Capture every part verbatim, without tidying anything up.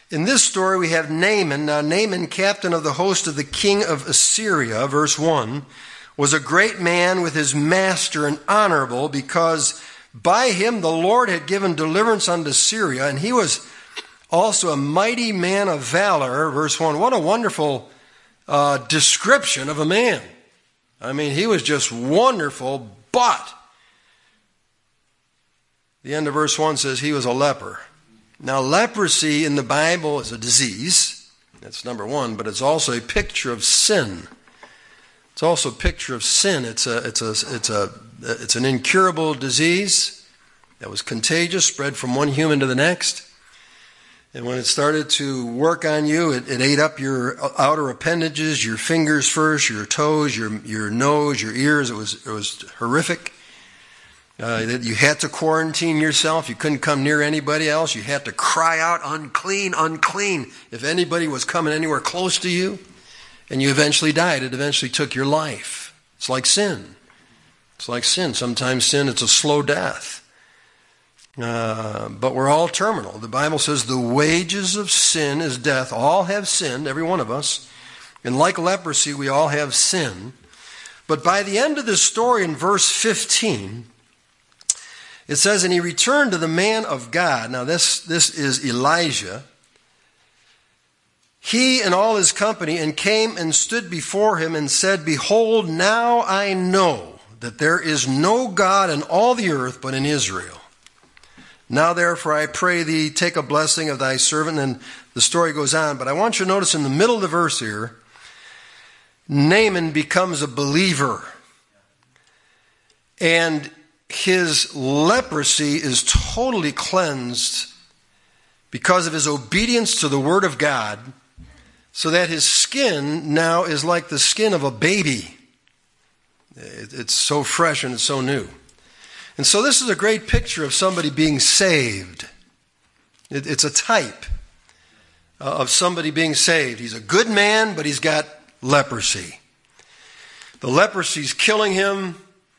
In this story we have Naaman. Now Naaman, captain of the host of the king of Assyria, verse one, was a great man with his master and honorable, because by him the Lord had given deliverance unto Syria, and he was also a mighty man of valor, verse one. What a wonderful uh, description of a man. I mean, he was just wonderful, but the end of verse one says he was a leper. Now, leprosy in the Bible is a disease. That's number one, but it's also a picture of sin. It's also a picture of sin. It's a, it's a, it's a, it's an incurable disease that was contagious, spread from one human to the next. And when it started to work on you, it, it ate up your outer appendages, your fingers first, your toes, your your nose, your ears. It was it was horrific. Uh, you had to quarantine yourself. You couldn't come near anybody else. You had to cry out, unclean, unclean, if anybody was coming anywhere close to you. And you eventually died. It eventually took your life. It's like sin. It's like sin. Sometimes sin, it's a slow death. Uh, but we're all terminal. The Bible says the wages of sin is death. All have sinned, every one of us. And like leprosy, we all have sin. But by the end of this story in verse fifteen, it says, and he returned to the man of God. Now this, this is Elijah. He and all his company, and came and stood before him and said, behold, now I know that there is no God in all the earth but in Israel. Now therefore I pray thee, take a blessing of thy servant. And the story goes on. But I want you to notice in the middle of the verse here, Naaman becomes a believer. And his leprosy is totally cleansed because of his obedience to the word of God, so that his skin now is like the skin of a baby. It's so fresh and it's so new. And so this is a great picture of somebody being saved. It's a type of somebody being saved. He's a good man, but he's got leprosy. The leprosy's killing him,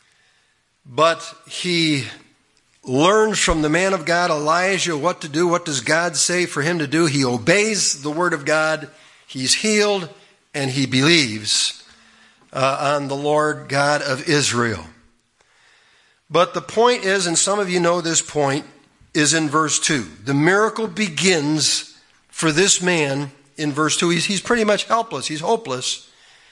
but he learns from the man of God, Elijah, what to do. What does God say for him to do? He obeys the word of God. He's healed, and he believes uh, on the Lord God of Israel. But the point is, and some of you know this point, is in verse two. The miracle begins for this man in verse two. He's, he's pretty much helpless. He's hopeless.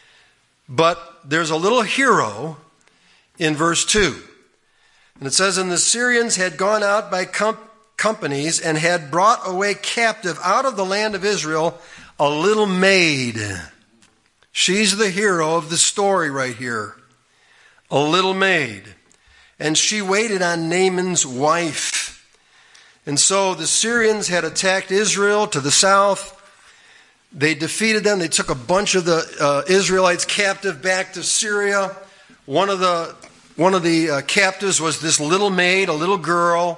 But there's a little hero in verse two. And it says, and the Syrians had gone out by com- companies and had brought away captive out of the land of Israel a little maid. She's the hero of the story right here. A little maid. And she waited on Naaman's wife. And so the Syrians had attacked Israel to the south. They defeated them. They took a bunch of the uh, Israelites captive back to Syria. One of the one of the uh, captives was this little maid, a little girl.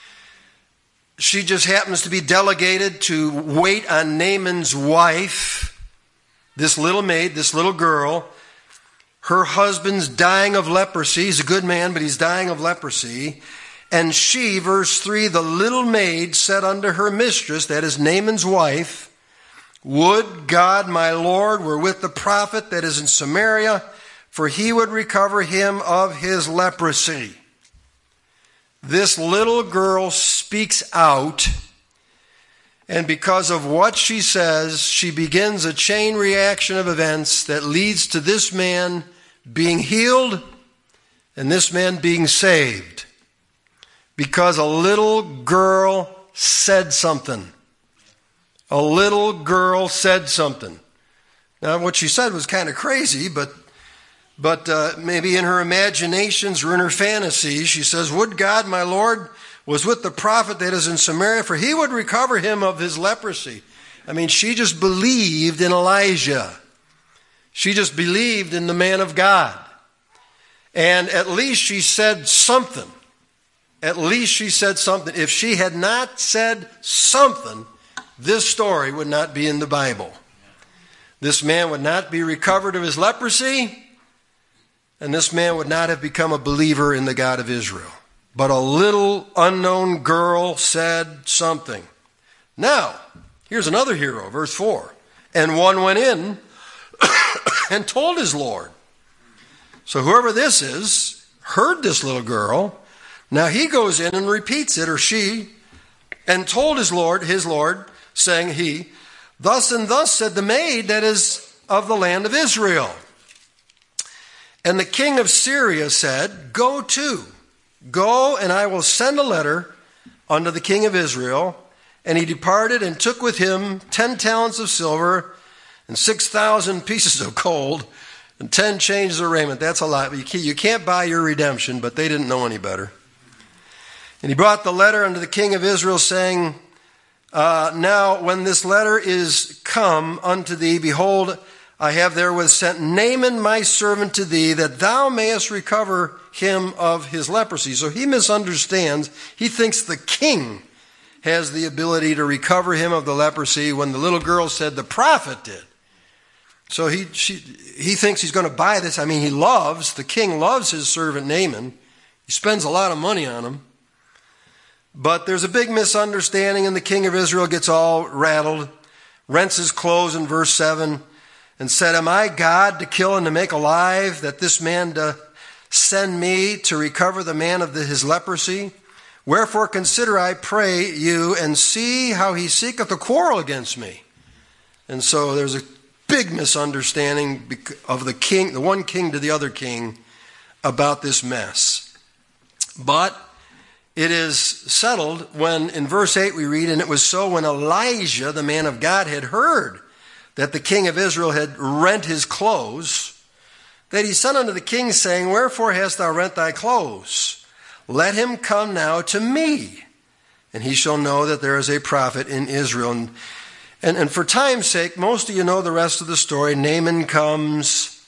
She just happens to be delegated to wait on Naaman's wife, this little maid, this little girl. Her husband's dying of leprosy. He's a good man, but he's dying of leprosy. And she, verse three, the little maid said unto her mistress, that is Naaman's wife, would God my Lord were with the prophet that is in Samaria, for he would recover him of his leprosy. This little girl speaks out, and because of what she says, she begins a chain reaction of events that leads to this man being healed and this man being saved. Because a little girl said something. A little girl said something. Now, what she said was kind of crazy, but But uh, maybe in her imaginations or in her fantasies, she says, would God, my Lord, was with the prophet that is in Samaria, for he would recover him of his leprosy. I mean, she just believed in Elijah. She just believed in the man of God. And at least she said something. At least she said something. If she had not said something, this story would not be in the Bible. This man would not be recovered of his leprosy. And this man would not have become a believer in the God of Israel. But a little unknown girl said something. Now, Here's another hero, verse four. And one went in and told his Lord. So whoever this is heard this little girl. Now he goes in and repeats it, or she, and told his Lord, his Lord, saying he, thus and thus said the maid that is of the land of Israel. And the king of Syria said, go to, go, and I will send a letter unto the king of Israel. And he departed and took with him ten talents of silver and six thousand pieces of gold and ten changes of raiment. That's a lot. You can't buy your redemption, but they didn't know any better. And he brought the letter unto the king of Israel, saying, uh, now when this letter is come unto thee, behold, I have therewith sent Naaman my servant to thee, that thou mayest recover him of his leprosy. So he misunderstands. He thinks the king has the ability to recover him of the leprosy, when the little girl said the prophet did. So he she, he thinks he's going to buy this. I mean, he loves, the king loves his servant Naaman. He spends a lot of money on him. But there's a big misunderstanding, and the king of Israel gets all rattled, rents his clothes in verse seven, and said, am I God to kill and to make alive, that this man to send me to recover the man of the, his leprosy? Wherefore consider, I pray you, and see how he seeketh a quarrel against me. And so there's a big misunderstanding of the king, the one king to the other king, about this mess. But it is settled when in verse eight we read, and it was so when Elijah, the man of God, had heard that the king of Israel had rent his clothes, that he sent unto the king, saying, wherefore hast thou rent thy clothes? Let him come now to me, and he shall know that there is a prophet in Israel. And, and, and for time's sake, most of you know the rest of the story. Naaman comes.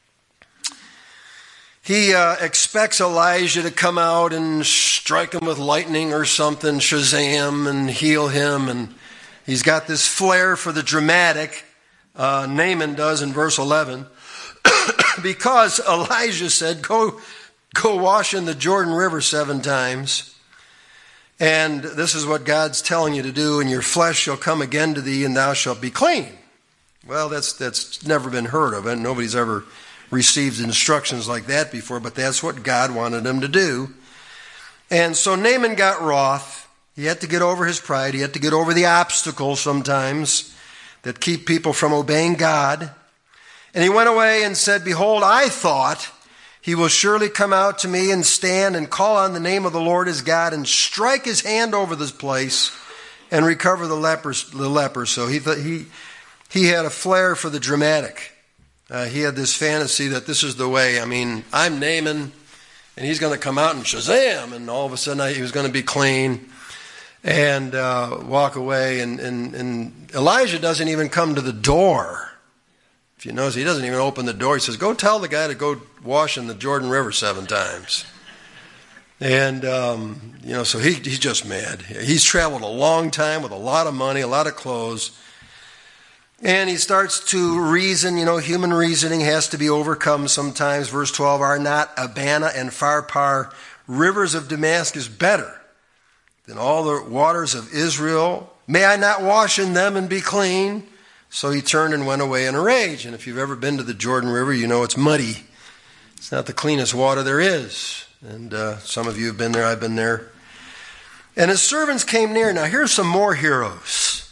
He uh, expects Elijah to come out and strike him with lightning or something, Shazam, and heal him. And he's got this flair for the dramatic, uh, Naaman does in verse eleven, because Elijah said, go Go wash in the Jordan River seven times. And this is what God's telling you to do, and your flesh shall come again to thee, and thou shalt be clean. Well, that's that's never been heard of, and nobody's ever received instructions like that before, but that's what God wanted him to do. And so Naaman got wroth. He had to get over his pride. He had to get over the obstacles sometimes that keep people from obeying God. And he went away and said, behold, I thought he will surely come out to me and stand and call on the name of the Lord his God and strike his hand over this place and recover the leper. The leper. So he th- he he had a flair for the dramatic. Uh, he had this fantasy that this is the way. I mean, I'm Naaman, and he's going to come out and Shazam, and all of a sudden I, he was going to be clean and uh, walk away. And, and, and Elijah doesn't even come to the door. If you notice, he doesn't even open the door. He says, go tell the guy to go wash in the Jordan River seven times. And, um, you know, so he, he's just mad. He's traveled a long time with a lot of money, a lot of clothes. And he starts to reason. You know, human reasoning has to be overcome sometimes. Verse twelve, are not Abana and Pharpar, rivers of Damascus, better than all the waters of Israel? May I not wash in them and be clean? So he turned and went away in a rage. And if you've ever been to the Jordan River, you know it's muddy. It's not the cleanest water there is. And uh, some of you have been there. I've been there. And his servants came near. Now here's some more heroes.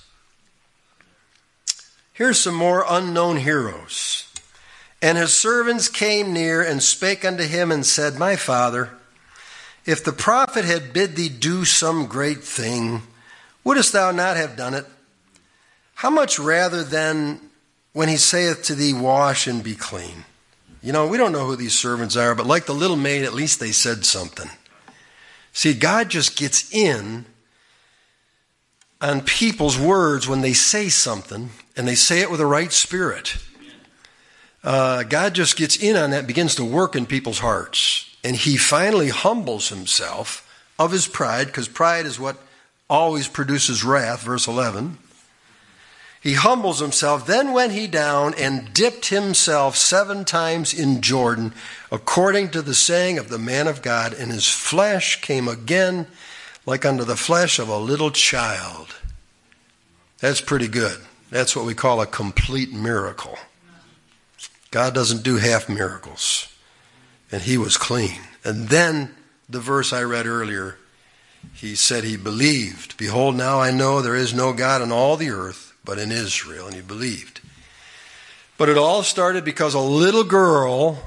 Here's some more unknown heroes. And his servants came near and spake unto him and said, my father, if the prophet had bid thee do some great thing, wouldest thou not have done it? How much rather then when he saith to thee, wash and be clean? You know, we don't know who these servants are, but like the little maid, at least they said something. See, God just gets in on people's words when they say something, and they say it with the right spirit. Uh, God just gets in on that, begins to work in people's hearts. And he finally humbles himself of his pride, because pride is what always produces wrath, verse eleven. He humbles himself. Then went he down and dipped himself seven times in Jordan, according to the saying of the man of God, and his flesh came again like unto the flesh of a little child. That's pretty good. That's what we call a complete miracle. God doesn't do half miracles. And he was clean. And then the verse I read earlier, he said he believed. Behold, now I know there is no God in all the earth but in Israel. And he believed. But it all started because a little girl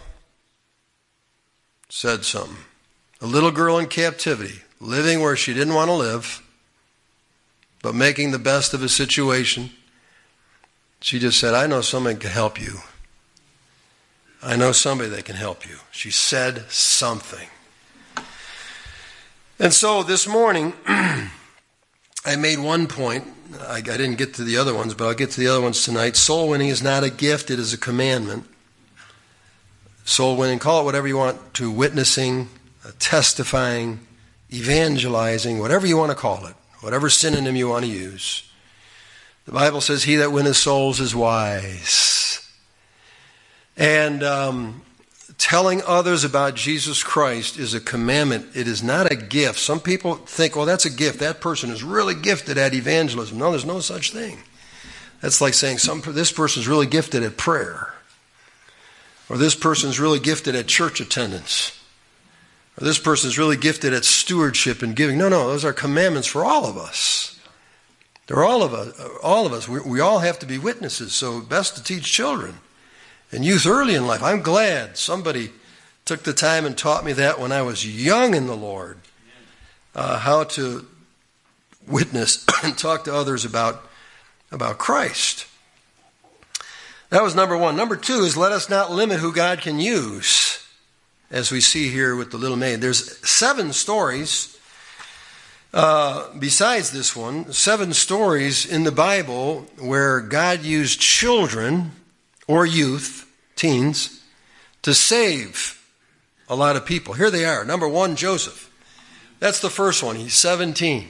said something. A little girl in captivity, living where she didn't want to live, but making the best of a situation. She just said, I know somebody can help you. I know somebody that can help you. She said something. And so this morning, I made one point. I, I didn't get to the other ones, but I'll get to the other ones tonight. Soul winning is not a gift, it is a commandment. Soul winning, call it whatever you want to, witnessing, testifying, evangelizing, whatever you want to call it, whatever synonym you want to use. The Bible says, he that winneth souls is wise. And um, telling others about Jesus Christ is a commandment. It is not a gift. Some people think, well, that's a gift. That person is really gifted at evangelism. No, there's no such thing. That's like saying some this person is really gifted at prayer. Or this person is really gifted at church attendance. Or this person is really gifted at stewardship and giving. No, no, those are commandments for all of us. They're all of us. All of us. We, we all have to be witnesses. So best to teach children and youth early in life. I'm glad somebody took the time and taught me that when I was young in the Lord, uh, how to witness and talk to others about, about Christ. That was number one. Number two is let us not limit who God can use, as we see here with the little maid. There's seven stories uh, besides this one, seven stories in the Bible where God used children or youth, teens, to save a lot of people. Here they are. Number one, Joseph. That's the first one. He's seventeen.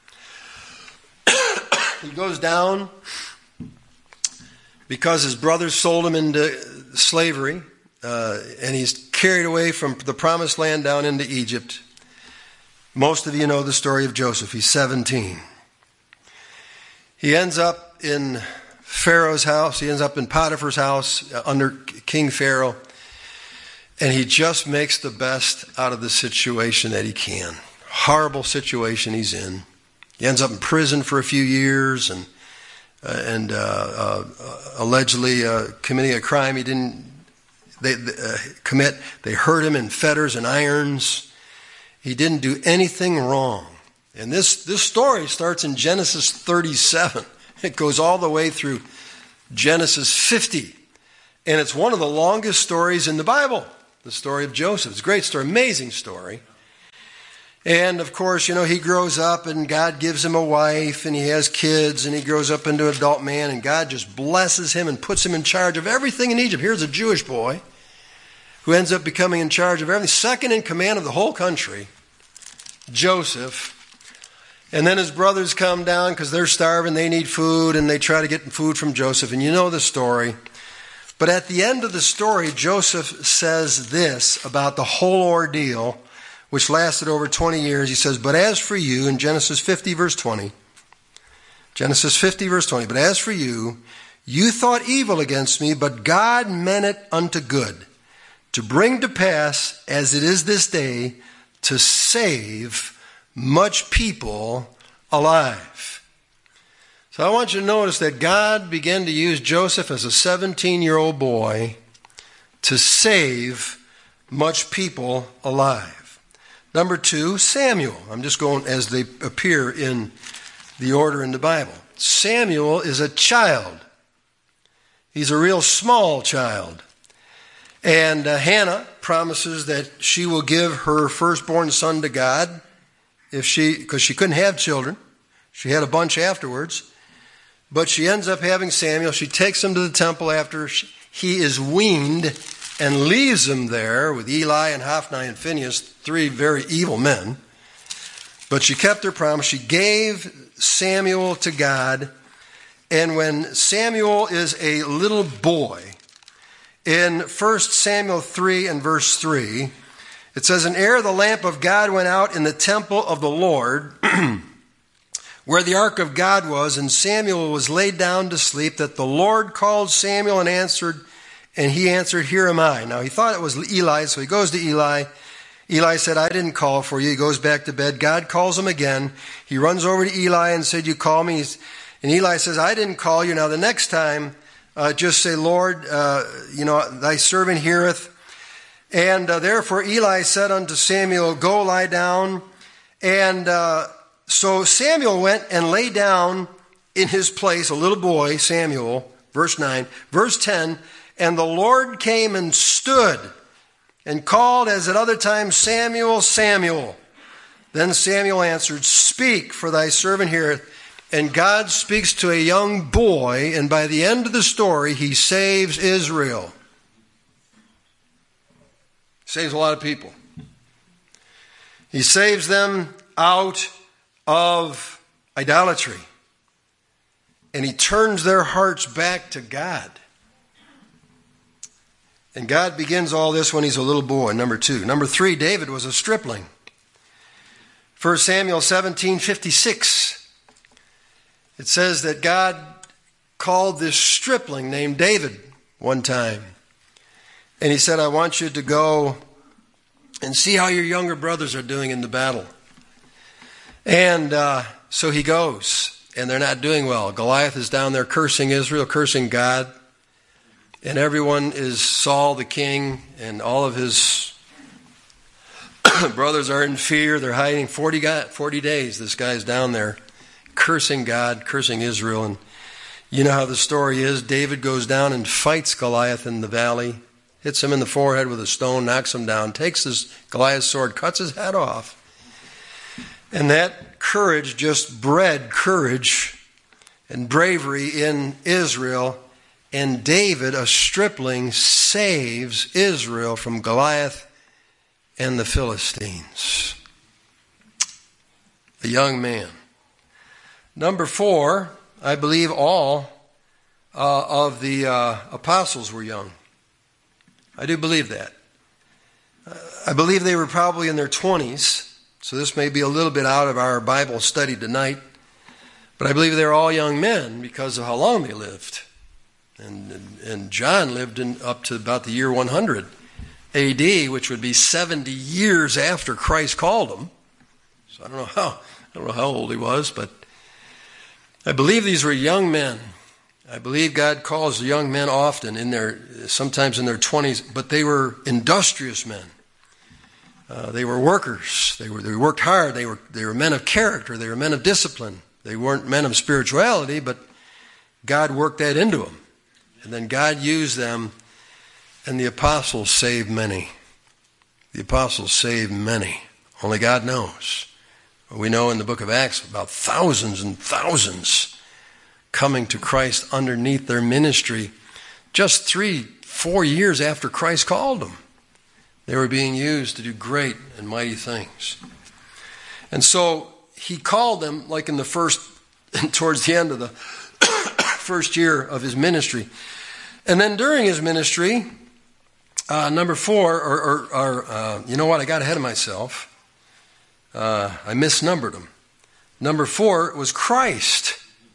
He goes down because his brothers sold him into slavery, uh, and he's carried away from the promised land down into Egypt. Most of you know the story of Joseph. He's seventeen. He ends up in Pharaoh's house. He ends up in Potiphar's house under King Pharaoh, and he just makes the best out of the situation that he can. Horrible situation he's in. He ends up in prison for a few years, and Uh, and uh, uh, allegedly uh, committing a crime he didn't they, uh, commit. They hurt him in fetters and irons. He didn't do anything wrong. And this, this story starts in Genesis thirty-seven. It goes all the way through Genesis fifty. And it's one of the longest stories in the Bible, the story of Joseph. It's a great story, amazing story. And, of course, you know, he grows up and God gives him a wife and he has kids and he grows up into an adult man and God just blesses him and puts him in charge of everything in Egypt. Here's a Jewish boy who ends up becoming in charge of everything, second in command of the whole country, Joseph. And then his brothers come down because they're starving, they need food, and they try to get food from Joseph. And you know the story. But at the end of the story, Joseph says this about the whole ordeal, which lasted over twenty years. He says, but as for you, in Genesis fifty, verse twenty, Genesis fifty, verse twenty, but as for you, you thought evil against me, but God meant it unto good, to bring to pass, as it is this day, to save much people alive. So I want you to notice that God began to use Joseph as a seventeen-year-old boy to save much people alive. Number two, Samuel. I'm just going as they appear in the order in the Bible. Samuel is a child. He's a real small child. And uh, Hannah promises that she will give her firstborn son to God if she, because she couldn't have children. She had a bunch afterwards. But she ends up having Samuel. She takes him to the temple after she, he is weaned and leaves him there with Eli and Hophni and Phinehas, three very evil men. But she kept her promise. She gave Samuel to God. And when Samuel is a little boy, in First Samuel three and verse three, it says, and ere the lamp of God went out in the temple of the Lord, where the ark of God was, and Samuel was laid down to sleep, that the Lord called Samuel and answered, and he answered, Here am I. Now he thought it was Eli, so he goes to Eli. Eli said, I didn't call for you. He goes back to bed. God calls him again. He runs over to Eli and said, You call me? And Eli says, I didn't call you. Now the next time, uh, just say, Lord, uh, you know, thy servant heareth. And uh, therefore Eli said unto Samuel, Go lie down. And uh, so Samuel went and lay down in his place, a little boy, Samuel, verse nine. Verse ten, and the Lord came and stood and called as at other times, Samuel, Samuel. Then Samuel answered, Speak, for thy servant heareth. And God speaks to a young boy, and by the end of the story, he saves Israel. Saves a lot of people. He saves them out of idolatry. And he turns their hearts back to God. And God begins all this when he's a little boy, number two. Number three, David was a stripling. First Samuel seventeen fifty-six. It says that God called this stripling named David one time. And he said, I want you to go and see how your younger brothers are doing in the battle. And uh, so he goes, and they're not doing well. Goliath is down there cursing Israel, cursing God. And everyone is Saul the king, and all of his brothers are in fear. They're hiding forty, forty days. This guy's down there cursing God, cursing Israel. And you know how the story is. David goes down and fights Goliath in the valley, hits him in the forehead with a stone, knocks him down, takes his Goliath's sword, cuts his head off. And that courage just bred courage and bravery in Israel. And David, a stripling, saves Israel from Goliath and the Philistines. A young man. Number four, I believe all uh, of the uh, apostles were young. I do believe that. Uh, I believe they were probably in their twenties. So this may be a little bit out of our Bible study tonight. But I believe they're all young men because of how long they lived. And, and, and John lived in, up to about the year one hundred A D, which would be seventy years after Christ called him. So I don't know how, I don't know how old he was, but I believe these were young men. I believe God calls young men often in their, sometimes in their twenties, but they were industrious men. Uh, they were workers. They were they worked hard. They were they were men of character. They were men of discipline. They weren't men of spirituality, but God worked that into them. And then God used them, and the apostles saved many. The apostles saved many. Only God knows. We know in the book of Acts about thousands and thousands coming to Christ underneath their ministry just three, four years after Christ called them. They were being used to do great and mighty things. And so he called them like in the first, towards the end of the first year of his ministry. And then during his ministry, uh, number four, or, or, or uh, you know what, I got ahead of myself. Uh, I misnumbered them. Number four was Christ.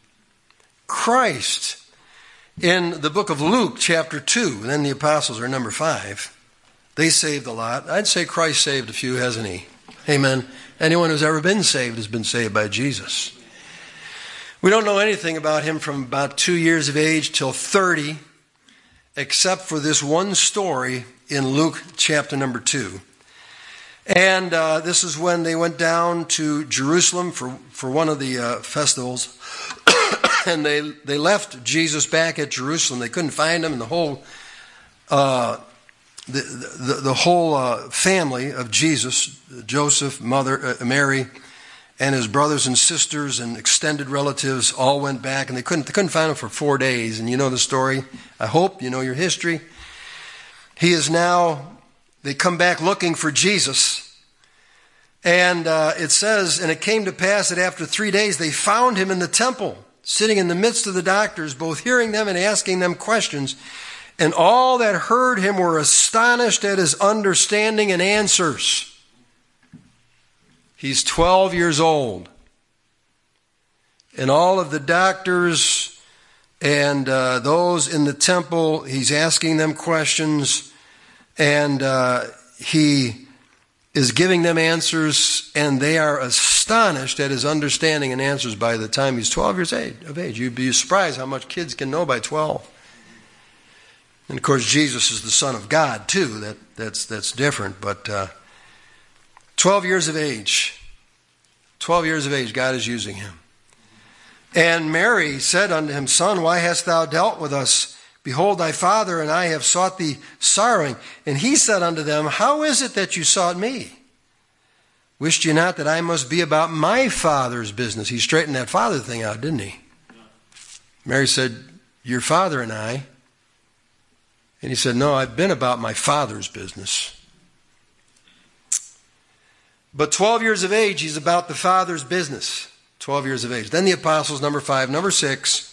Christ. In the book of Luke, chapter two, and then the apostles are number five. They saved a lot. I'd say Christ saved a few, hasn't he? Amen. Anyone who's ever been saved has been saved by Jesus. We don't know anything about him from about two years of age till thirty, except for this one story in Luke chapter number two. And uh, this is when they went down to Jerusalem for, for one of the uh, festivals. And they they left Jesus back at Jerusalem. They couldn't find him, and the whole uh, the, the the whole uh, family of Jesus, Joseph, mother uh, Mary, and his brothers and sisters and extended relatives all went back, and they couldn't they couldn't find him for four days. And you know the story. I hope you know your history. He is now. They come back looking for Jesus. And uh, it says, and it came to pass that after three days they found him in the temple, sitting in the midst of the doctors, both hearing them and asking them questions. And all that heard him were astonished at his understanding and answers. He's twelve years old. and all of the doctors and uh, those in the temple. He's asking them questions, and uh, he is giving them answers, and they are astonished at his understanding and answers by the time he's twelve years of age. You'd be surprised how much kids can know by twelve. And of course, Jesus is the Son of God too. That that's that's different. But uh, twelve years of age, twelve years of age, God is using him. And Mary said unto him, Son, why hast thou dealt with us? Behold, thy father and I have sought thee sorrowing. And he said unto them, How is it that you sought me? Wished you not that I must be about my father's business? He straightened that father thing out, didn't he? Mary said, Your father and I. And he said, No, I've been about my father's business. But twelve years of age, he's about the father's business. twelve years of age. Then the apostles, number five. Number six,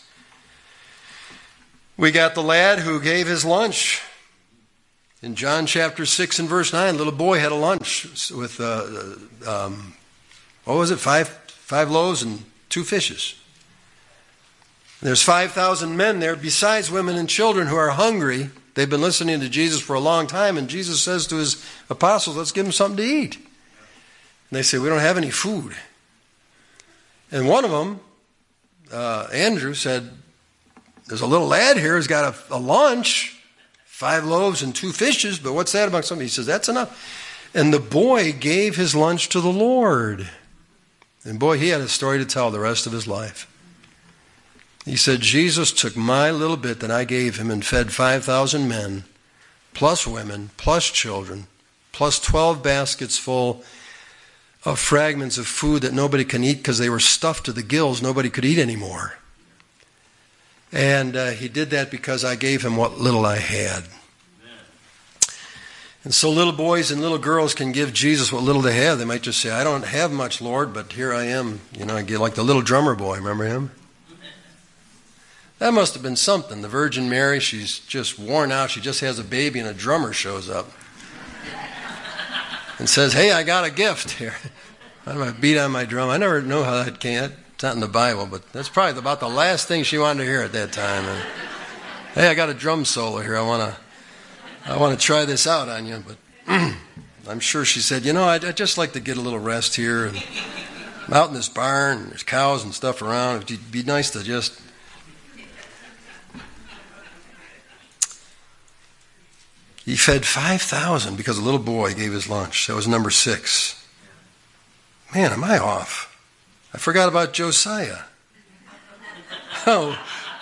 we got the lad who gave his lunch. In John chapter six and verse nine, a little boy had a lunch with, uh, um, what was it, five, five loaves and two fishes. There's five thousand men there, besides women and children who are hungry. They've been listening to Jesus for a long time, and Jesus says to his apostles, let's give them something to eat. And they say, we don't have any food. And one of them, uh, Andrew, said, there's a little lad here who's got a, a lunch, five loaves and two fishes, but what's that about something? He says, that's enough. And the boy gave his lunch to the Lord. And boy, he had a story to tell the rest of his life. He said, Jesus took my little bit that I gave him and fed five thousand men, plus women, plus children, plus twelve baskets full of fragments of food that nobody can eat because they were stuffed to the gills. Nobody could eat anymore. And uh, he did that because I gave him what little I had. And so little boys and little girls can give Jesus what little they have. They might just say, I don't have much, Lord, but here I am. You know, I get like the little drummer boy. Remember him? That must have been something. The Virgin Mary, she's just worn out. She just has a baby and a drummer shows up and says, hey, I got a gift here. I'm going to beat on my drum. I never know how that came. It's not in the Bible, but that's probably about the last thing she wanted to hear at that time. And, hey, I got a drum solo here. I want to I want to try this out on you. But I'm sure she said, you know, I'd, I'd just like to get a little rest here. And I'm out in this barn. And there's cows and stuff around. It'd be nice to just... He fed five thousand because a little boy gave his lunch. That was number six. Man, am I off? I forgot about Josiah. Oh,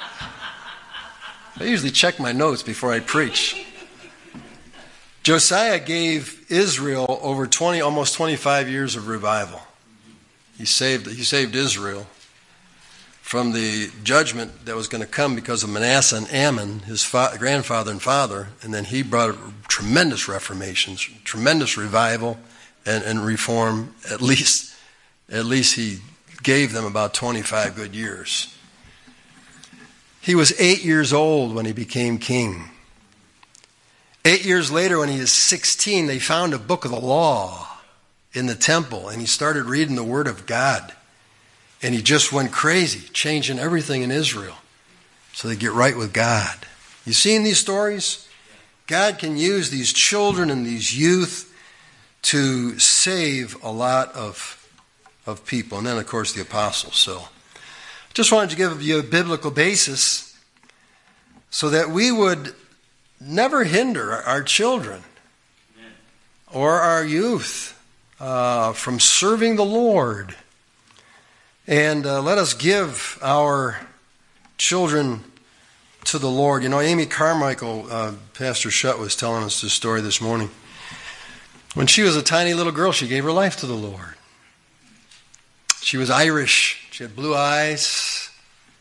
I usually check my notes before I preach. Josiah gave Israel over twenty, almost twenty-five years of revival. He saved, he saved Israel from the judgment that was going to come because of Manasseh and Ammon, his fa- grandfather and father, and then he brought tremendous reformations, tremendous revival and, and reform. At least, at least he gave them about twenty-five good years. He was eight years old when he became king. Eight years later, when he was sixteen, they found a book of the law in the temple, and he started reading the Word of God. And he just went crazy, changing everything in Israel so they get right with God. You seen these stories? God can use these children and these youth to save a lot of, of people. And then, of course, the apostles. So I just wanted to give you a biblical basis so that we would never hinder our children or our youth uh, from serving the Lord. And uh, let us give our children to the Lord. You know, Amy Carmichael, uh, Pastor Shutt was telling us this story this morning. When she was a tiny little girl, she gave her life to the Lord. She was Irish. She had blue eyes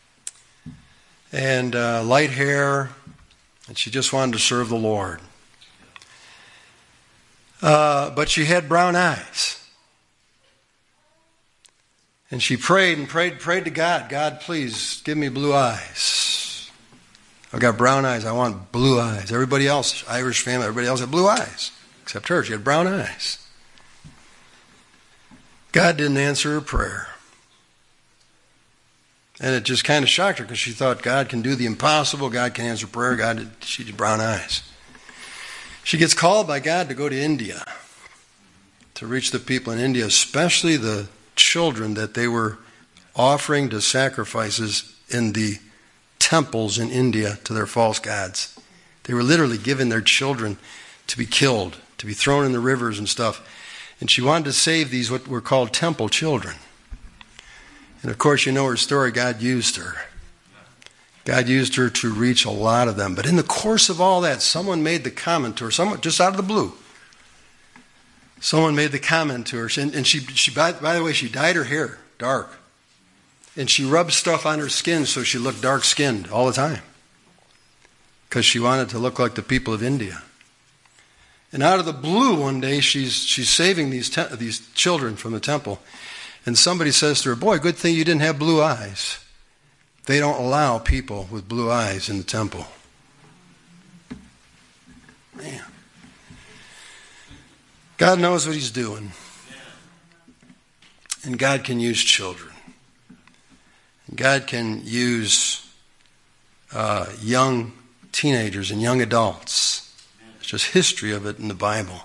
and uh, light hair, and she just wanted to serve the Lord. Uh, but she had brown eyes. And she prayed and prayed, prayed to God. God, please give me blue eyes. I've got brown eyes. I want blue eyes. Everybody else, Irish family, everybody else had blue eyes. Except her. She had brown eyes. God didn't answer her prayer. And it just kind of shocked her because she thought God can do the impossible, God can answer prayer, God, she had brown eyes. She gets called by God to go to India, to reach the people in India, especially the children that they were offering to sacrifices in the temples in India to their false gods. They were literally giving their children to be killed, to be thrown in the rivers and stuff. And she wanted to save these what were called temple children. And of course, you know her story. God used her. God used her to reach a lot of them. But in the course of all that, someone made the comment to her, someone just out of the blue. Someone made the comment to her, and, and she, she by, by the way, she dyed her hair dark. And she rubbed stuff on her skin so she looked dark-skinned all the time. Because she wanted to look like the people of India. And out of the blue one day, she's she's saving these te- these children from the temple. And somebody says to her, boy, good thing you didn't have blue eyes. They don't allow people with blue eyes in the temple. Man. God knows what he's doing. And God can use children. God can use uh, young teenagers and young adults. It's just history of it in the Bible.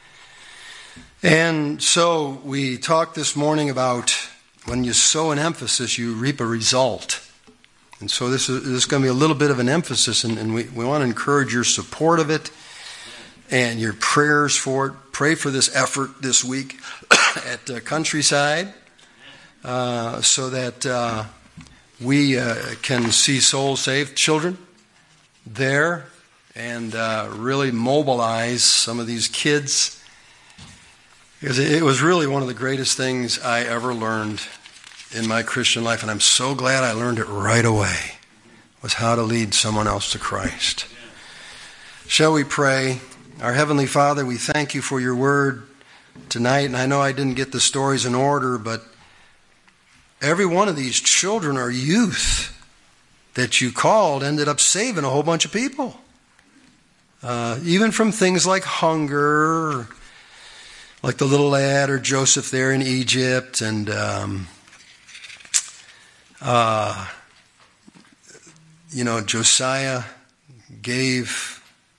And so we talked this morning about when you sow an emphasis, you reap a result. And so this is, this is going to be a little bit of an emphasis, and, and we, we want to encourage your support of it and your prayers for it. Pray for this effort this week at uh, Countryside uh, so that uh, we uh, can see souls saved, children there, and uh, really mobilize some of these kids. Because it was really one of the greatest things I ever learned in my Christian life, and I'm so glad I learned it right away, was how to lead someone else to Christ. Shall we pray? Our Heavenly Father, we thank you for your word tonight, and I know I didn't get the stories in order, but every one of these children or youth that you called ended up saving a whole bunch of people. Uh, even from things like hunger, like the little lad or Joseph there in Egypt, and um, uh, you know, Josiah gave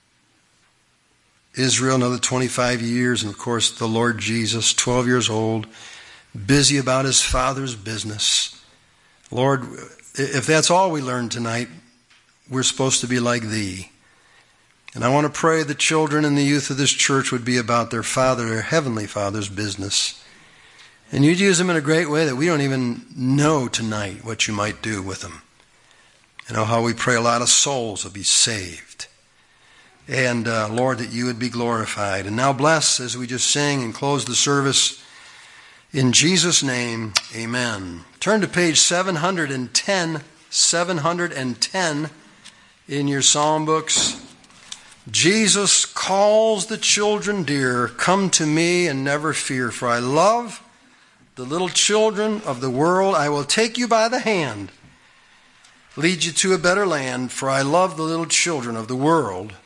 Israel another twenty-five years, and of course the Lord Jesus, twelve years old, busy about his Father's business. Lord, if that's all we learn tonight, we're supposed to be like thee. And I want to pray the children and the youth of this church would be about their Father, their Heavenly Father's business. And you'd use them in a great way that we don't even know tonight what you might do with them. You know how we pray a lot of souls will be saved. And uh, Lord, that you would be glorified. And now bless as we just sing and close the service. In Jesus' name, amen. Turn to page seven hundred ten, seven hundred ten in your psalm books. Jesus calls the children dear, come to me and never fear, for I love the little children of the world. I will take you by the hand, lead you to a better land, for I love the little children of the world.